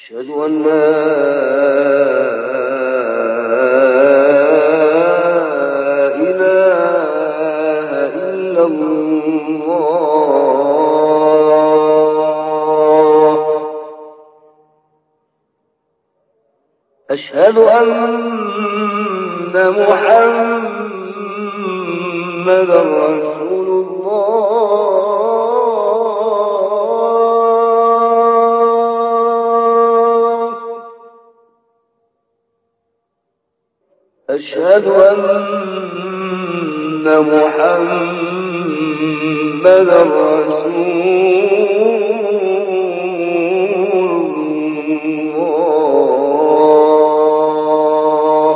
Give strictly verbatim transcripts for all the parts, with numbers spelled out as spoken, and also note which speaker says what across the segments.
Speaker 1: أشهد أن لا إله إلا الله. أشهد أن محمدا رسول الله. أشهد أن محمدا رسول الله.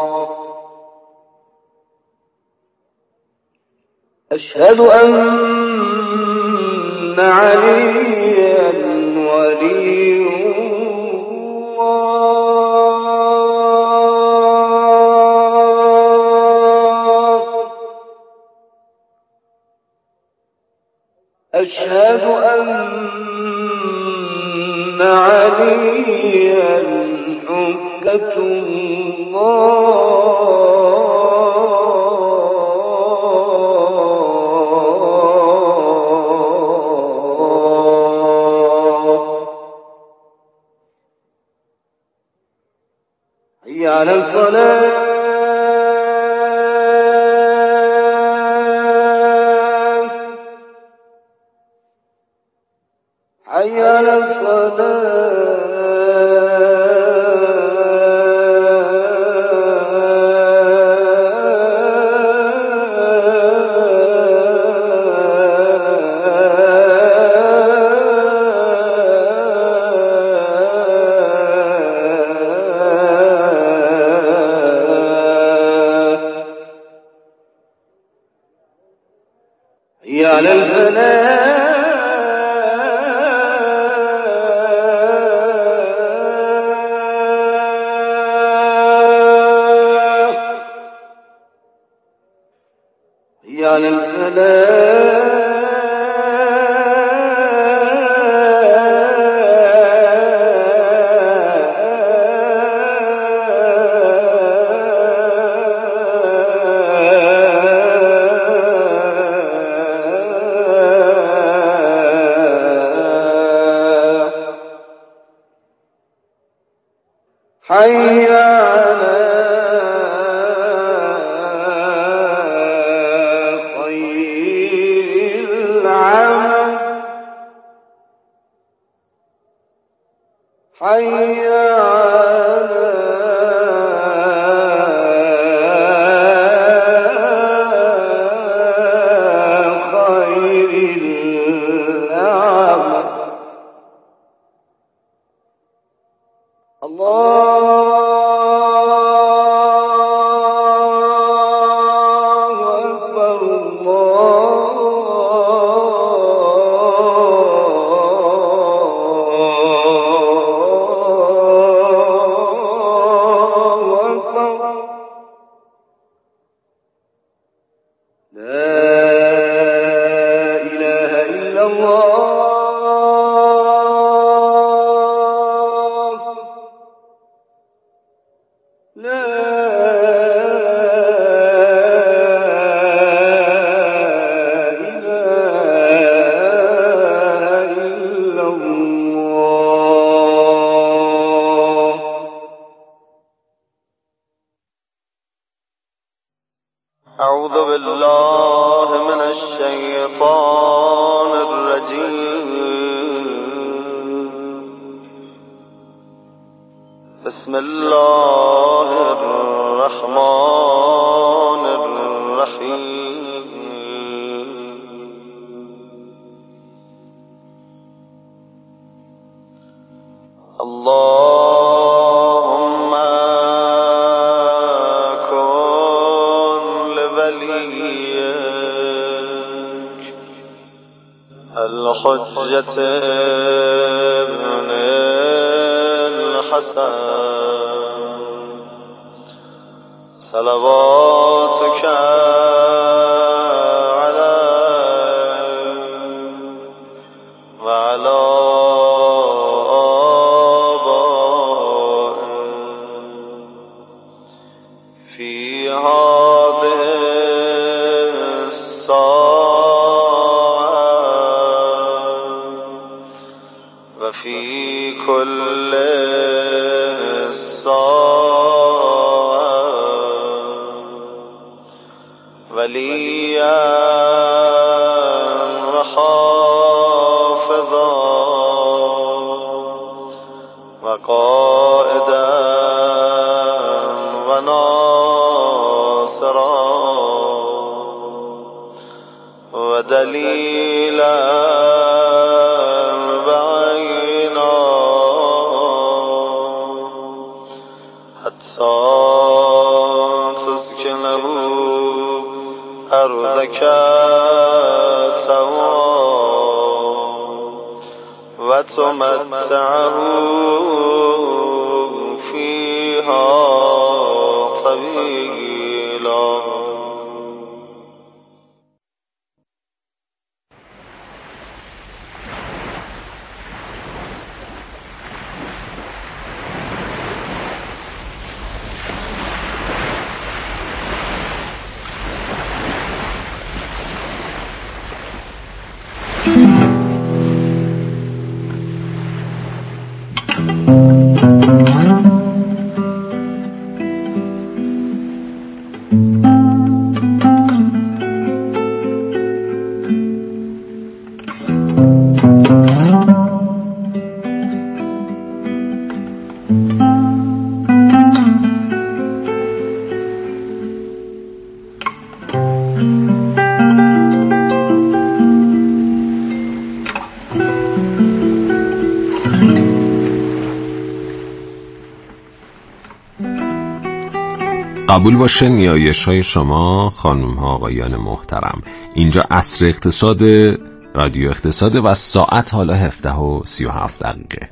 Speaker 1: أشهد أن عليا ولي أشهد أن عليا حجة الله. حي على الصلاة. حي على الصلاة. حي على الفلاح. حي على الفلاح. حي على خير العمل. حي على خير العمل. الله أكبر. الله أكبر. لا إله إلا الله. لا إله إلا الله.
Speaker 2: أعوذ بالله من الشيطان الرجيم. بسم الله الرحمن الرحيم. اللهم كن لوليك الحجة ابن الحسن صلواتك عليه وعلى آبائه ساعة وفي كل ساعة وليا وحافظا وقائدا وناصرا ودليلا وعينا حتى تسكنه أرضك سوا وتمتعه فيها طويلا.
Speaker 3: قبول باشه نیایش های شما خانم ها آقایان محترم. اینجا عصر اقتصاد، رادیو اقتصاد و ساعت حالا هفده و سی و هفت دقیقه.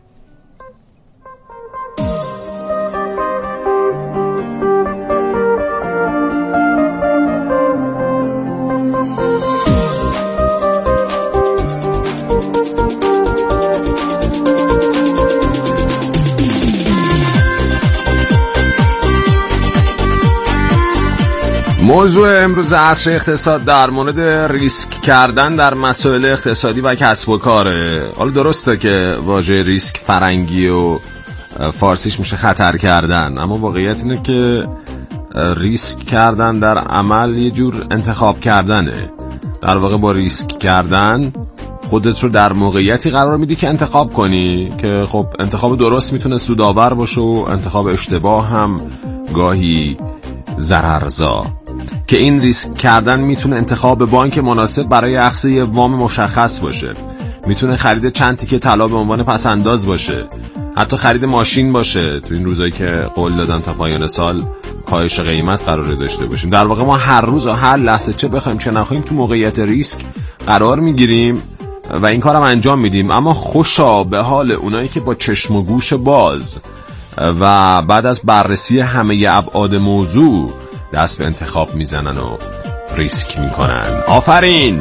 Speaker 3: موضوع امروز عصر اقتصاد در مورد ریسک کردن در مسائل اقتصادی و کسب و کاره. حالا درسته که واژه ریسک فرنگی و فارسیش میشه خطر کردن، اما واقعیت اینه که ریسک کردن در عمل یه جور انتخاب کردنه. در واقع با ریسک کردن خودت رو در موقعیتی قرار میدی که انتخاب کنی که خب انتخاب درست میتونه سودآور باشه و انتخاب اشتباه هم گاهی ضررزا. که این ریسک کردن میتونه انتخاب بانک مناسب برای اخذ یه وام مشخص باشه، میتونه خرید چند تیکه طلا به عنوان پسنداز باشه، حتی خرید ماشین باشه. تو این روزایی که قول دادن تا پایان سال کاهش قیمت قراره داشته باشیم. در واقع ما هر روز و هر لحظه چه بخوایم چه نخوایم تو موقعیت ریسک قرار میگیریم و این کارم انجام میدیم. اما خوشا به حال اونایی که با چشم و گوش باز و بعد از بررسی همه ابعاد موضوع دست به انتخاب میزنن و ریسک میکنن. آفرین.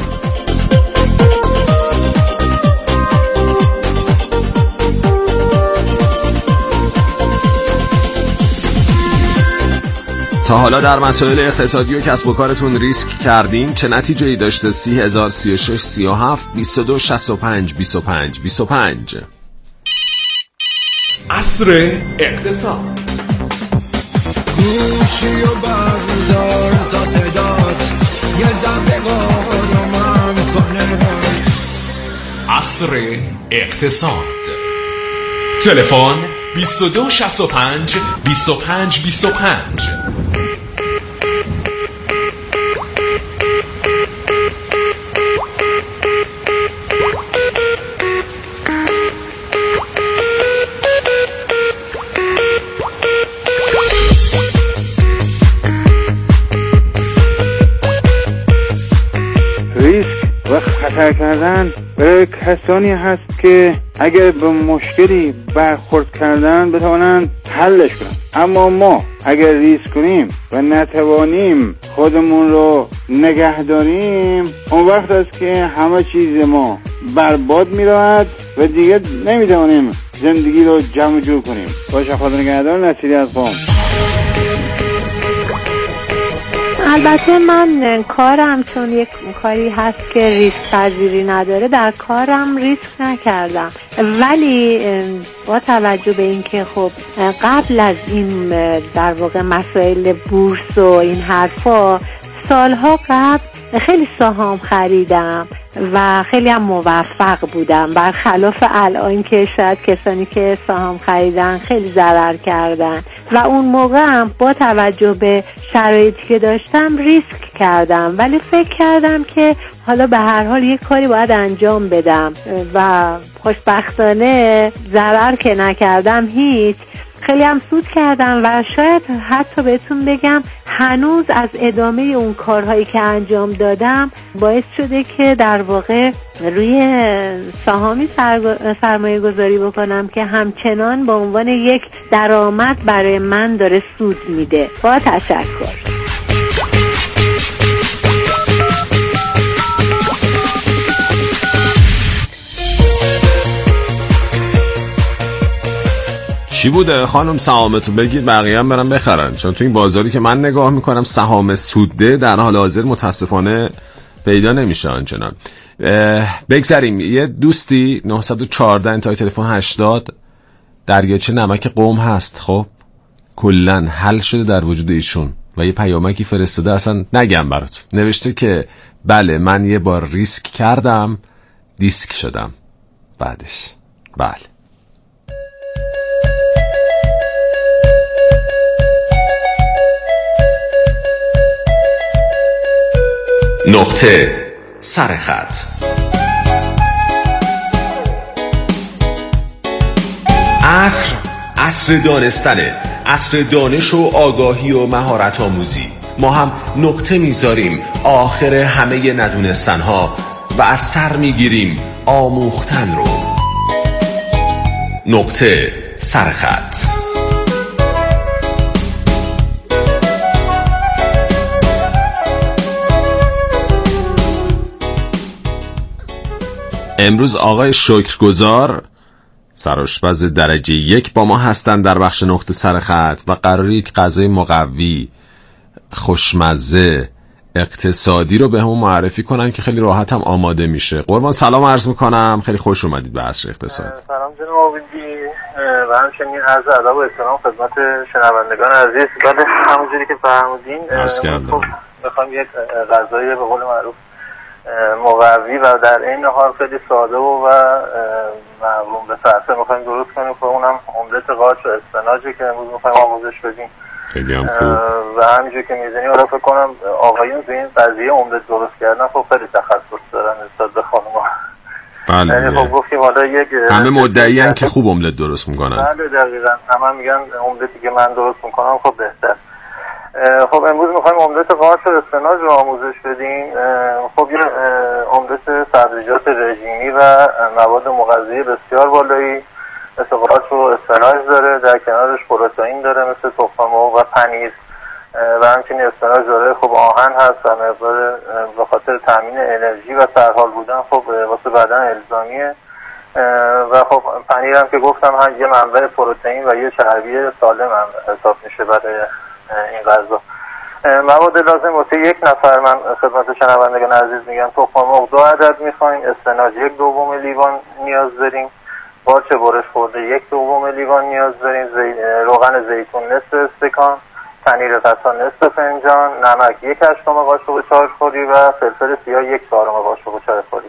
Speaker 3: تا حالا در مسائل اقتصادی و کسب و کارتون ریسک کردین؟ چه نتیجه‌ای داشته؟ سی هزار سی و شش سی و هفت بیست و دو شصت و پنج بیست و پنج بیست و پنج.
Speaker 4: عصر اقتصاد.
Speaker 5: گوشی و بردار تا صدات یه ذره آرومم کنه.
Speaker 4: عصر اقتصاد. تلفن بیست و دو شصت و پنج بیست و پنج بیست و پنج.
Speaker 1: و خطر کردن برای کسانی هست که اگر به مشکلی برخورد کردن بتوانند حلش کنند. اما ما اگر ریسک کنیم و نتوانیم خودمون رو نگه داریم، اون وقت است که همه چیز ما برباد می رود و دیگه نمیتوانیم زندگی رو جمع جور کنیم. باشه، خدا نگهدار. نصیری از قم.
Speaker 6: البته من کارم چون یک کاری هست که ریسک پذیری نداره، در کارم ریسک نکردم، ولی با توجه به اینکه خب قبل از این در واقع مسائل بورس و این حرفا سالها قبل خیلی سهام خریدم و خیلی هم موفق بودم، برخلاف الان که شاید کسانی که سهام خریدن خیلی ضرر کردن. و اون موقع هم با توجه به شرایطی که داشتم ریسک کردم، ولی فکر کردم که حالا به هر حال یک کاری باید انجام بدم و خوشبختانه ضرر که نکردم هیچ، خیلی هم سود کردم و شاید حتی بهتون بگم هنوز از ادامه اون کارهایی که انجام دادم باعث شده که در واقع روی سهامی سرمایه گذاری بکنم که همچنان به عنوان یک درآمد برای من داره سود میده. با تشکر.
Speaker 3: چی بوده خانم سهامتو بگید بقیه هم برن بخرن، چون تو این بازاری که من نگاه میکنم سهام سودده در حال حاضر متاسفانه پیدا نمیشه آنچنان. بگذاریم. یه دوستی نه یک چهار انتهای تلفن هشتاد دریاچه نمک قم هست، خب کلن حل شده در وجود ایشون و یه پیامکی فرستاده، اصلا نگم براتون، نوشته که بله من یه بار ریسک کردم دیسک شدم بعدش. بله
Speaker 4: نقطه سرخط. عصر عصر دانستنه، عصر دانش و آگاهی و مهارت آموزی. ما هم نقطه میذاریم آخر همه ندونستن ها و از سر میگیریم آموختن رو. نقطه سرخط.
Speaker 3: امروز آقای شکرگزار سرآشپز درجه یک با ما هستن در بخش نقطه سرخط و قراره یک غذای مقوی خوشمزه اقتصادی رو به همون معرفی کنن که خیلی راحت هم آماده میشه. قربان سلام عرض میکنم، خیلی خوش اومدید به عصر اقتصاد.
Speaker 7: سلام جناب آویدی و همچنین عرض ادب و احترام خدمت شنوندگان عزیز. ولی همونجوری که فرمودین خب میخوام یک غذای به قول معروف مقوی و در این حال خیلی ساده و معلوم به صرفه میخوایم درست کنیم که اونم املت قارچ و اسفناجی که امروز میخوایم آموزش بدیم.
Speaker 3: خیلی هم خوب.
Speaker 7: و همینجور که میزنی حالا فکر کنم آقایون تو این قضیه املت درست کردن خب خیلی تخصص دارن نسبت به خانم‌ها.
Speaker 3: بله.
Speaker 7: یعنی خب گفتیم حالا یک
Speaker 3: همه مدعیان که خوب املت درست میکنن.
Speaker 7: بله دقیقاً، همه میگن املتی که من درست میکنم خب بهتر. خب امروز میخوایم املت قارچ و اسفناج رو آموزش بدیم. خب یه املت سبزیجات رژیمی و مواد مغذی بسیار بالایی مثل قارچ و اسفناج داره، در کنارش پروتئین داره مثل تخم مرغ و پنیر و همچنین اسفناج داره خب آهن هست و مقدار به خاطر تامین انرژی و سرحال بودن خب واسه بدن الزامیه و خب پنیر هم که گفتم هم یه منبع پروتئین و یه چربی سالم هم حساب میشه برای این غذا. مواد لازم واسه یک نفر من خدمت شنوندگان عزیز میگم تخم مرغ دو عدد میخوایم، اسفناج یک دوم لیوان نیاز داریم، قارچ برش خورده یک دوم لیوان نیاز داریم، زی... روغن زیتون نصف استکان، پنیر قطع نصف فنجان، نمک یک هشتم قاشق چای خوری و فلفل سیاه یک چهارم قاشق چای خوری.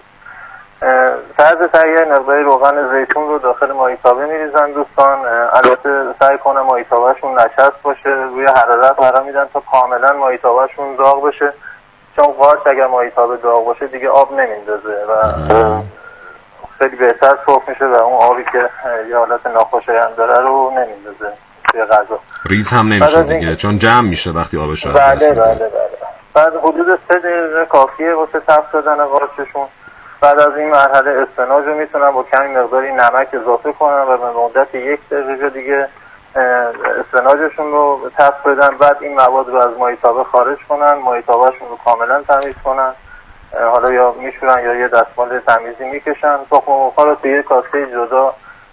Speaker 7: طرز تهیه مقدار روغن زیتون رو داخل مایتابه میریزن دوستان. البته سعی کنه مایتابهشون نچسب باشه، روی حرارت قرار میدن تا کاملا مایتابهشون داغ بشه، چون قارچ اگر مایتابه داغ باشه دیگه آب نمیندازه و خیلی بهتر سرخ میشه و اون آبی که یه حالت ناخوشایند داره رو نمیندازه توی غذا.
Speaker 3: ریز هم نمیشه دیگه چون جمع میشه وقتی آبش رو
Speaker 7: بله بله بله. بعد حدود سه دقیقه کافیه واسه تفت دادن قارچشون. بعد از این مرحله اسفناج رو میتونن با کمی مقداری نمک اضافه کنن و به مدت یک دقیقه دیگه اسفناجشون رو تفت بدن. بعد این مواد رو از مایتابه خارج کنن، مایتابهشون رو کاملا تمیز کنن، حالا یا میشورن یا یه دستمال تمیزی میکشن. تخم مرغ‌ها رو توی یه کاسه جدا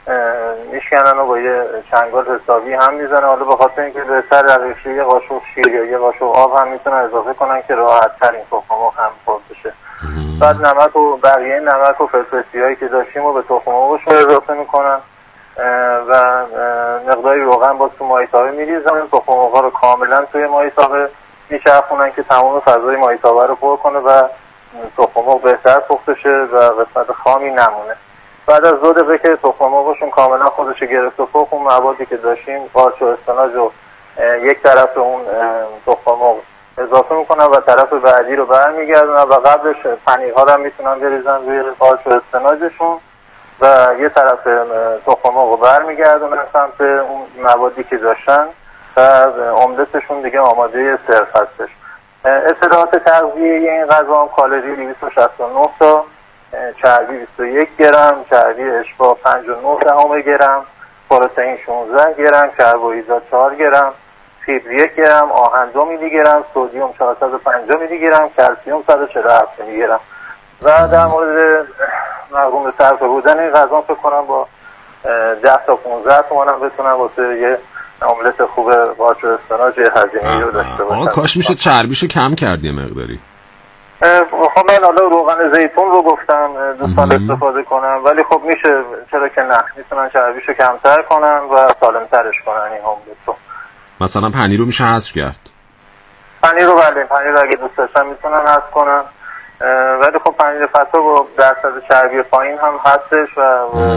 Speaker 7: میشکنن و با یه چنگال حسابی هم میزنن. حالا به خاطر اینکه بهتر در ریشه یه قاشق شیر یا یه قاشق آب هم میتونن اضافه کنن که راحت تر این تخم مرغ هم خورد بشه. بعد نمک و بقیه نمک و فلفل سیاهی که داشتیم رو به تخم مرغشون اضافه میکنن و مقداری روغن با تو مایتابه میریزن. تخم مرغ رو کاملا توی مایتابه میچرخونن که تمام فضای مایتابه رو پر کنه و تخم مرغ بهتر پخته شه و قسمت خامی نمونه. بعد از دو دقیقه که تخم مرغشون کاملا خودش گرفت و پخت، اون موادی که داشتیم قارچ و اسفناج رو یک طرف اون تخم مرغ اضافه میکنن و طرف بعدی رو برمیگردونن و قبلش پنیرها رو هم میتونن بریزن روی قارچ و اسفناجشون و یه طرف تخم مرغ رو برمیگردونن سمت اون موادی که داشتن و عمدتشون دیگه آماده سرو هستش. اطلاعات تغذیه این غذا هم کالری دویست و شصت و نه تا، چربی بیست و یک گرم، چربی اشباع پنج و نه دهم گرم، پروتئین شانزده گرم، کربوهیدرات چهار گرم، فیبر یک گرم، آهن دو میلی گرم، سدیم چهارصد و پنجاه میلی گرم، کلسیم صد و چهل و هفت میلی گرم. و در مورد مقرون به صرفه بودن این غذا فکر کنم با ده تا پانزده تومن هم بتونن واسه یه املت خوب قارچ و اسفناج هضمی رو داشته باشن.
Speaker 3: کاش میشه چربیشو کم کردی مقداری.
Speaker 7: خب من حالا روغن زیتون رو گفتم دوستان استفاده کنم، ولی خب میشه، چرا که نه، میتونن چربیشو کمتر کنن و سالمترش کنن این املت رو.
Speaker 3: مثلا پنیر رو میشه حذف کرد.
Speaker 7: پنیر رو بله، پنیر رو اگه دوست داشتن میتونن حذف کنن، ولی خب پنیر فتا با درصد چربی پایین هم هستش و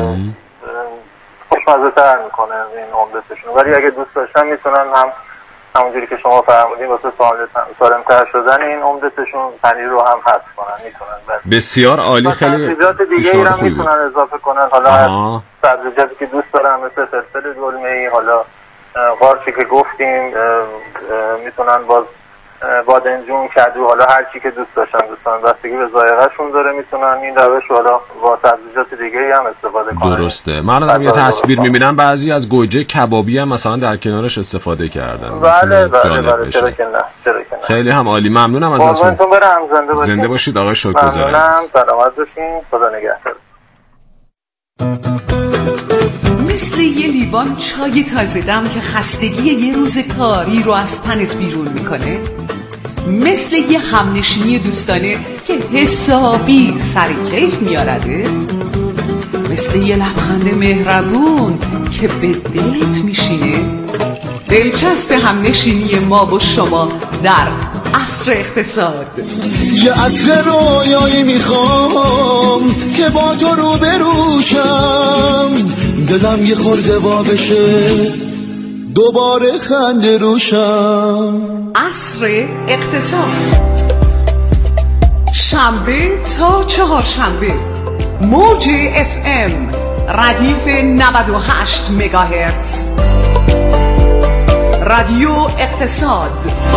Speaker 7: خوشمزه تر میکنه این املتشون. ولی اگه دوست داشتن میتونن هم همونجوری که شما فرمودین واسه سالمتر شدن این املتشون پنیر رو هم حذف کنن میتونن.
Speaker 3: بسیار عالی، خیلی
Speaker 7: سبزیجات دیگه ای هم میتونن اضافه کنن. حالا سبزیجاتی که دوست دارن مثل فلفل دلمه‌ای، حالا قارچی که گفتیم، میتونن باز بادنجون، کدو، حالا هر چی که دوست داشتن دوستان بستگی به ذائقه‌شون داره میتونن این روش حالا با سبزیجات دیگه ای هم استفاده کنن.
Speaker 3: درسته. من دارم یه تصویر میبینم بعضی از گوجه کبابی هم مثلا در کنارش استفاده کردن.
Speaker 7: بله بله بله، چرا که نه، چرا که نه.
Speaker 3: خیلی هم عالی، ممنونم ازتون.
Speaker 7: قربونتون برم، زنده باشید.
Speaker 3: زنده باشید آقای شکرگزار عزیز.
Speaker 7: ممنونم، سلامت باشین، خدا نگهدار.
Speaker 8: مثل یه لیوان چای تازه دم که خستگی یه روز کاری رو از تنت بیرون میکنه، مثل یه همنشینی دوستانه که حسابی سر کیف میاردت، مثل یه لبخند مهربون که به دلت میشینه. دلچسب همنشینی ما و شما در عصر اقتصاد.
Speaker 5: یه عصر رویایی میخوام که با تو رو بروشم، دلم یه خورده وا بشه دوباره خنده روشم.
Speaker 8: عصر اقتصاد، شنبه تا چهارشنبه، موج اف ام ردیف نود و هشت مگاهرتز، رادیو اقتصاد.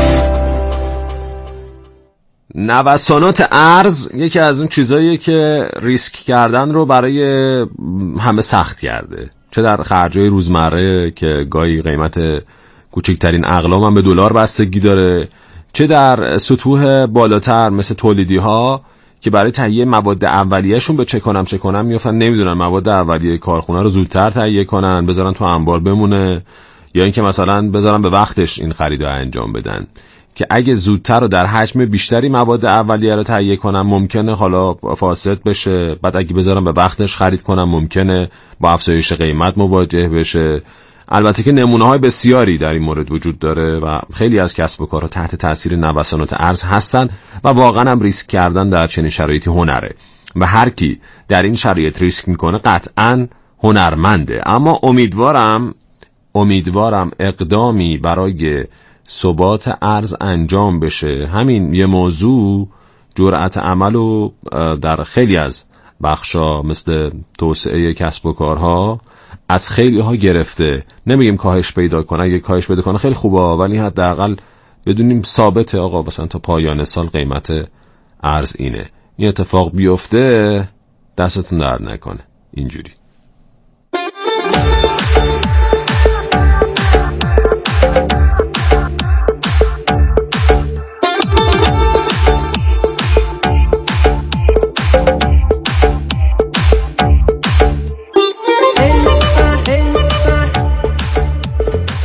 Speaker 3: نوسانات ارز یکی از اون چیزاییه که ریسک کردن رو برای همه سخت کرده، چه در خرجای روزمره که گاهی قیمت کوچکترین اقلام هم به دلار بستگی داره، چه در سطوح بالاتر مثل تولیدی ها که برای تهیه مواد اولیه‌شون به چه کنم چه کنم میافتن، نمیدونن مواد اولیه کارخونه رو زودتر تهیه کنن بذارن تو انبار بمونه، یا اینکه مثلا بذارن به وقتش این خرید رو انجام بدن که اگه زودتر و در حجم بیشتری مواد اولیه رو تهیه کنن ممکنه حالا فاسد بشه، بعد اگه بذارن به وقتش خرید کنن ممکنه با افزایش قیمت مواجه بشه. البته که نمونه‌های بسیاری در این مورد وجود داره و خیلی از کسب و کارها تحت تاثیر نوسانات ارز هستن و واقعا هم ریسک کردن در چنین شرایطی هنره و هر کی در این شرایط ریسک میکنه قطعاً هنرمنده. اما امیدوارم امیدوارم اقدامی برای ثبات ارز انجام بشه. همین یه موضوع جرأت عملو در خیلی از بخشا مثل توسعه کسب و کارها از خیلی ها گرفته. نمیگیم کاهش پیدا کنه، اگه کاهش پیدا کنه خیلی خوبه، ولی حداقل بدونیم ثابته آقا مثلا تا پایان سال قیمت ارز اینه. این اتفاق بیفته دستتون درد نکنه اینجوری.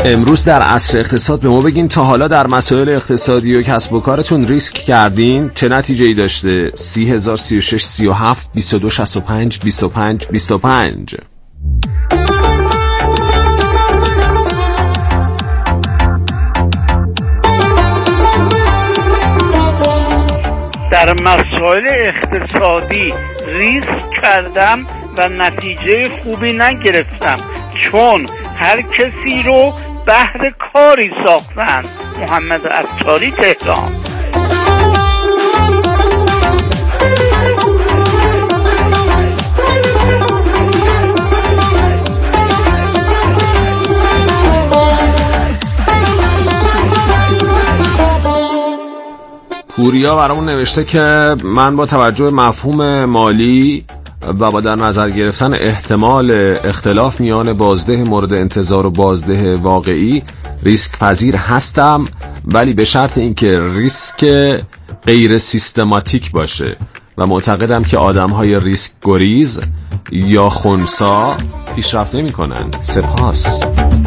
Speaker 3: امروز در عصر اقتصاد به ما بگین تا حالا در مسائل اقتصادی و کسب و کارتون ریسک کردین؟ چه نتیجه‌ای داشته؟ سی هزار سی و شش سی و هفت بیست و دو شصت و پنج بیست و پنج بیست و پنج.
Speaker 9: در مسائل اقتصادی ریسک کردم و نتیجه خوبی نگرفتم، چون هر کسی رو بهر کاری ساختن. محمد عطاری، تهران.
Speaker 3: پوریا برامون نوشته که من با توجه به مفهوم مالی و با در نظر گرفتن احتمال اختلاف میان بازده مورد انتظار و بازده واقعی ریسک پذیر هستم، ولی به شرط اینکه ریسک غیر سیستماتیک باشه و معتقدم که آدم‌های ریسک گریز یا خنثی پیشرفت نمی‌کنن. سپاس.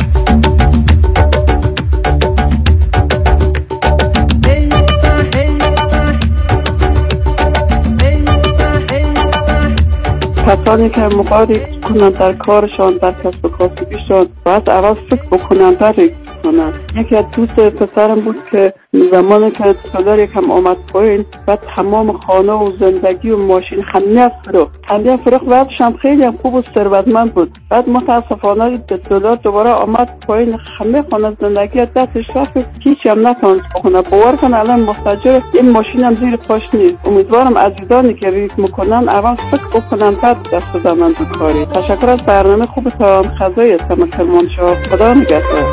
Speaker 10: کسانی که مقارب کنند در کارشان، در کسب و کاسبیشان، باید اول فکر بکنند در ریسک کنند. یکی از دوست پسرم بود که زمانی که دلار یکم آمد پایین و تمام خانه و زندگی و ماشین همه فروخت همه فروخت بعدش هم خیلی هم خوب و ثروتمند بود. بعد متاسفانه دلار دوباره آمد پایین، همه خانه زندگی از دستش رفت، هیچ هم نتونست بکنه. باور کن الان مستاجر این ماشین هم زیر پاش نیست. امیدوارم عزیزانی که ریسک میکنن اول فکر بکنن بعد دست بدن به کاری. تشکر از برنامه خوبتان. خزایی هستم کرمانشاه. خدا نگهدار.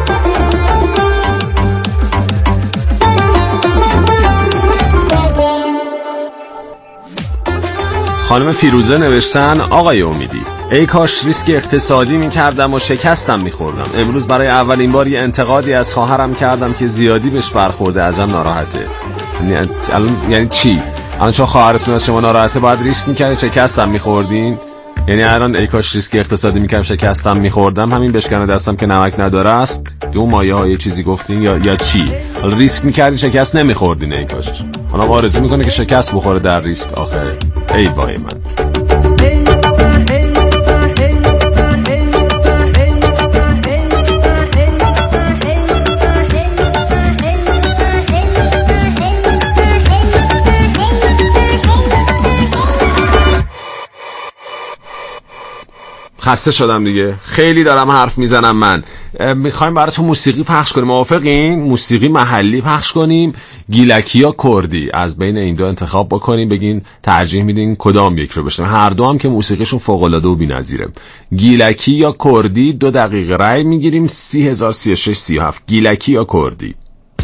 Speaker 3: خانم فیروزه نوشتن آقای امیدی، ای کاش ریسک اقتصادی میکردم و شکستم میخوردم. امروز برای اولین بار یه انتقادی از خواهرم کردم که زیادی بهش برخورده، ازم ناراحته. یعنی الان یعنی چی؟ الان چون خواهرتون از شما ناراحته باید ریسک میکردین شکستم میخوردین؟ یعنی الان ای کاش ریسک اقتصادی میکردم شکستم میخوردم همین بشکنه دستم که نمک نداره است؟ دو مایه های چیزی گفتین یا یا چی؟ حالا ریسک میکردین شکست نمیخوردین ای کاش. حالا آرزو میکنه که شکست بخوره در ریسک. آخه ای وای من. خسته شدم دیگه، خیلی دارم حرف میزنم. من میخوایم براتون موسیقی پخش کنیم، موافقین؟ موسیقی محلی پخش کنیم، گیلکی یا کردی؟ از بین این دو انتخاب بکنیم، بگین ترجیح میدین کدام یک رو بشنویم. هر دو هم که موسیقیشون فوق‌العاده و بی‌نظیره. گیلکی یا کردی؟ دو دقیقه رای میگیریم. سی هزار سی و شش سی و هفت. گیلکی یا کردی؟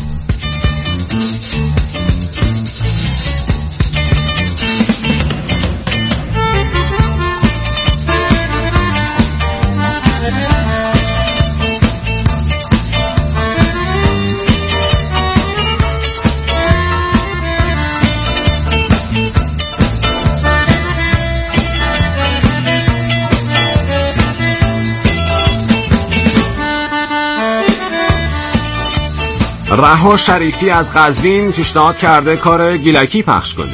Speaker 3: رها شریفی از قزوین پیشنهاد کرده کار گیلکی پخش کنیم.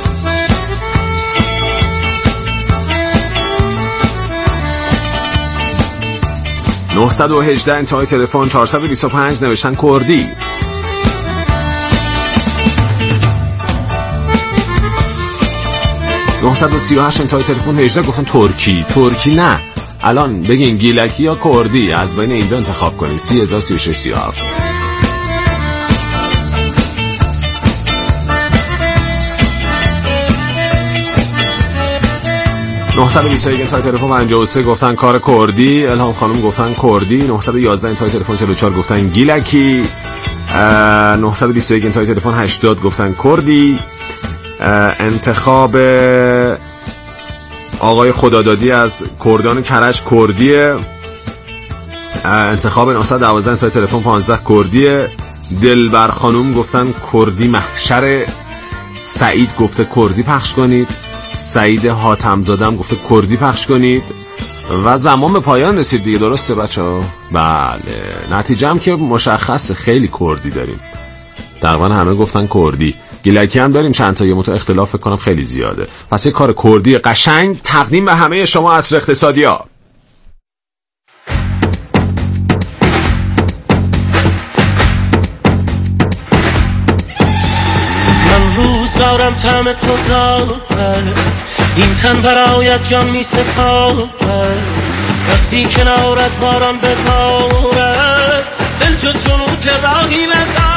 Speaker 3: نه یک هشت انتهای تلفن چهارصد و بیست و پنج نوشتن کردی. نه سه هشت انتهای تلفن هجده گفتن ترکی. ترکی نه، الان بگین گیلکی یا کردی، از بین این دو انتخاب کنید. سی هزار سی و شش سی و هفت. نه یک یک انتهای تلفن پنجاه و سه گفتن کار کردی. الهام خانم گفتن کردی. نه یک یک انتهای تلفن چهل و چهار گفتن گیلکی. نه یک یک انتهای تلفن هشتاد گفتن کردی. انتخاب آقای خدادادی از کردان کرج کردیه. انتخاب نه یک دو انتهای تلفن پانزده کردیه. دلبر خانم گفتن کردی محشر. سعید گفته کردی پخش کنید. سعید حاتمزاده هم گفته کردی پخش کنید. و زمان به پایان رسید دیگه، درسته بچه ها؟ بله، نتیجه هم که مشخصه، خیلی کردی داریم، تقریبا همه گفتن کردی. گیلکی هم داریم چند تا، یه متو اختلاف کنم خیلی زیاده. پس یه کار کردی قشنگ تقدیم به همه شما عصر اقتصادی ها.
Speaker 11: من روزگارم طعم تو دارد، این تن برایت جان می سپارد، وقتی کنارت باران ببارد، دل جز جنون که راهی ندارد.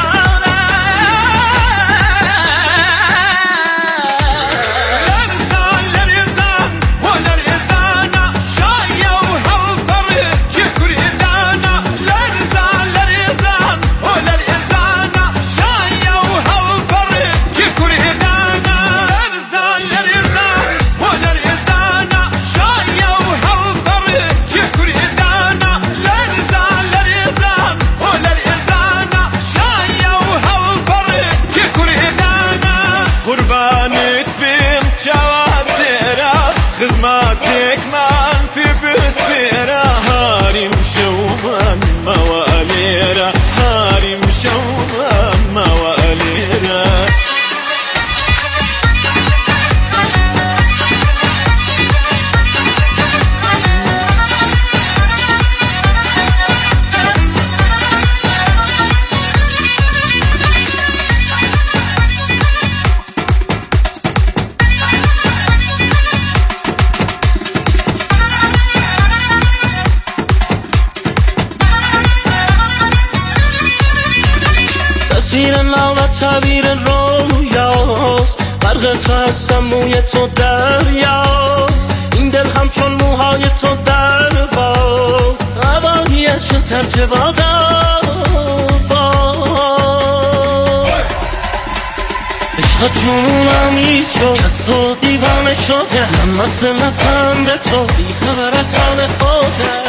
Speaker 11: تعبیر رویاست، برق تو هستم موی تو دریا، این دل همچون موهای تو در باد، هوایش ترجه بادم باد. عشق جنونم ایز شد، از تو دیوانه شده، من مثل لبخند تو بی خبر از حال خوده.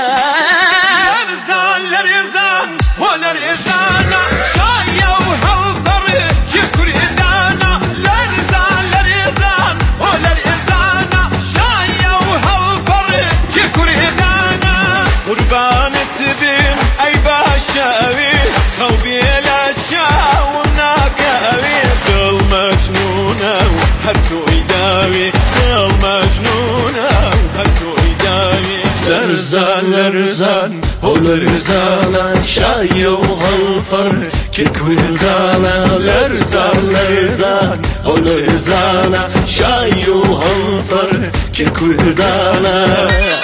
Speaker 11: لرزان لرزان و لرزان شایم قربانت بين أي باشاوي خوبي لا تشاونا كاوي قل مجنونة وحرتو يداوي قل مجنونة وحرتو يداوي لرزان لرزان هو لرزان شاي وغلفر كل دانا لرزان لرزان هو لرزان شاي وغلفر كل دانا.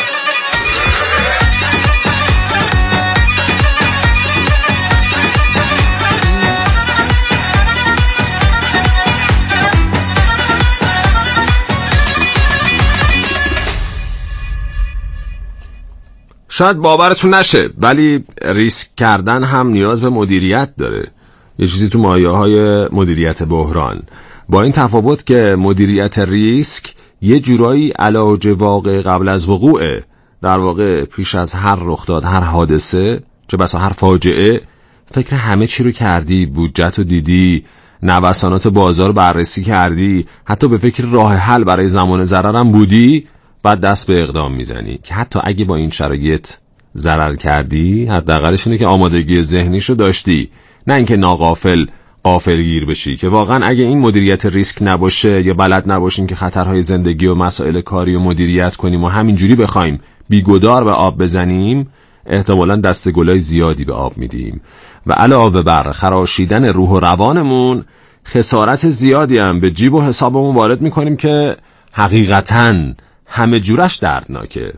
Speaker 3: شاید باورتون نشه ولی ریسک کردن هم نیاز به مدیریت داره، یه چیزی تو مایه‌های مدیریت بحران، با این تفاوت که مدیریت ریسک یه جورایی علاج واقع قبل از وقوعه. در واقع پیش از هر رخداد، هر حادثه، چه بسا هر فاجعه، فکر همه چی رو کردی، بودجت رو دیدی، نوسانات بازار بررسی کردی، حتی به فکر راه حل برای زمان ضررم بودی، بعد دست به اقدام میزنی که حتی اگه با این شرایط ضرر کردی، حداقلش اینه که آمادگی ذهنیشو داشتی، نه اینکه ناغافل غافلگیر بشی. که واقعا اگه این مدیریت ریسک نباشه یا بلد نباشیم که خطرهای زندگی و مسائل کاری و مدیریت کنیم و همینجوری بخوایم بیگدار به آب بزنیم، احتمالاً دست گلای زیادی به آب میدیم و علاوه بر خراشیدن روح و روانمون، خسارت زیادی هم به جیب و حسابمون وارد میکنیم که حقیقتاً همه جورش دردناکه.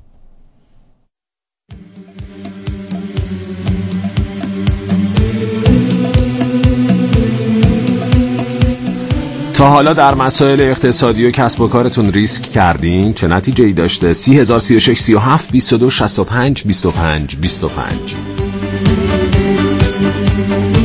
Speaker 3: تا حالا در مسائل اقتصادی و کسب و کارتون ریسک کردین؟ چه نتیجه‌ای داشته؟ سی هزار سی و شش سی و هفت بیست و دو شصت و پنج بیست و پنج بیست و پنج